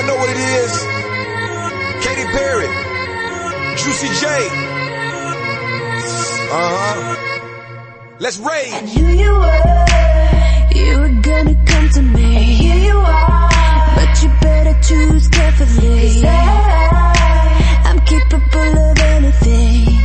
Y'all know what it is. Katy Perry, Juicy J. Let's rage. I knew you were gonna come to me. And here you are, but you better choose carefully. 'Cause I'm capable of anything,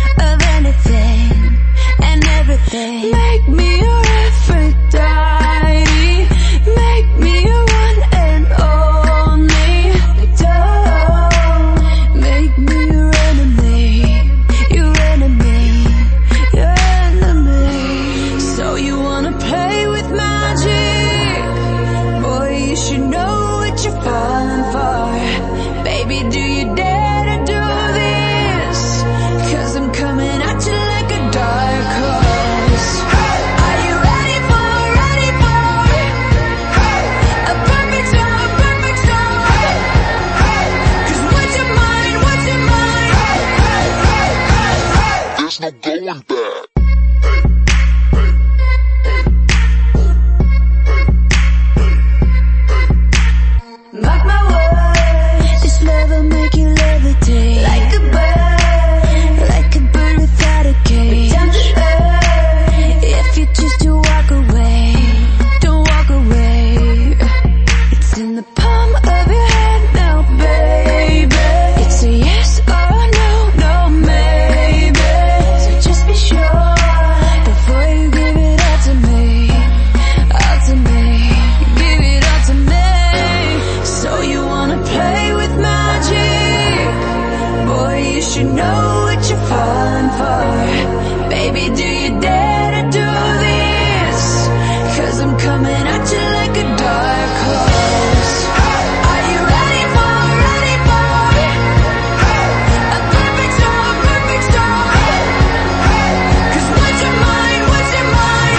and everything. Make me your Aphrodite, make me your one and only. Don't make me your enemy, your enemy, your enemy. So you wanna play with magic? Boy, you should know what you're falling for. Baby, do you dare to do this? 'Cause I'm coming at you like a dark horse. Are you ready for a perfect storm, perfect storm? 'Cause what's your mind, what's your mind? There's no going back. Mark my words, this love will make you levitate. Like a bird without a cage. Down to earth, if you choose to walk away, don't walk away. It's in the palm of your hand now, baby. It's a yes or no, no maybe. So just be sure before you give it all to me, all to me. Give it all to me. So you wanna play with magic? Boy, you should know what you're falling for. Baby, do you dare to do this? 'Cause I'm coming at you like a dark horse. Are you ready for a perfect storm, perfect storm? 'Cause what's your mind, what's your mind?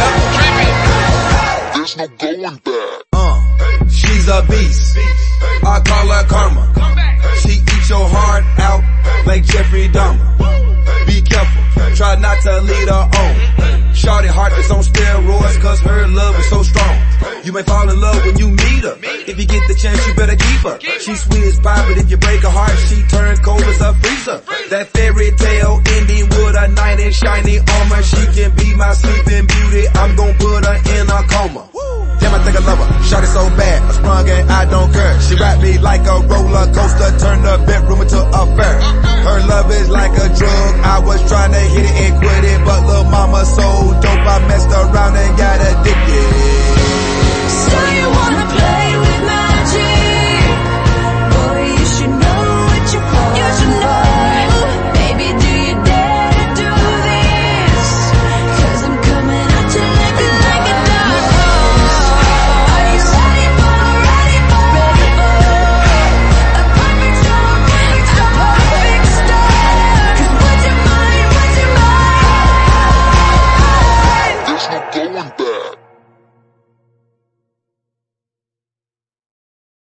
There's no going back. She's a beast. I call her karma. She eats your heart out like Jeffrey Dahmer. Be careful, try not to lead her on. Shorty heart is on steroids 'cause her love is so strong. You may fall in love when you meet her. If you get the chance, you better keep her. She's sweet as pie, but if you break her heart, she turns cold as a freezer. That fairy tale ending with a knight in shiny armor. She can be my sleeping beauty. I'm gon' put her in a coma. Damn, I think I love her. Shorty so bad, I sprung and I don't care. She wrapped me like a roller coaster, turned the bedroom into a fair. Her love is like a drug. I was trying to hit it and quit it, but lil' mama so dope.